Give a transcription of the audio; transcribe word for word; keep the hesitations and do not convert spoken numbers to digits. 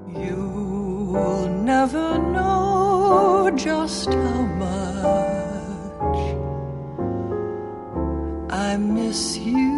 You'll never know just how much I miss you.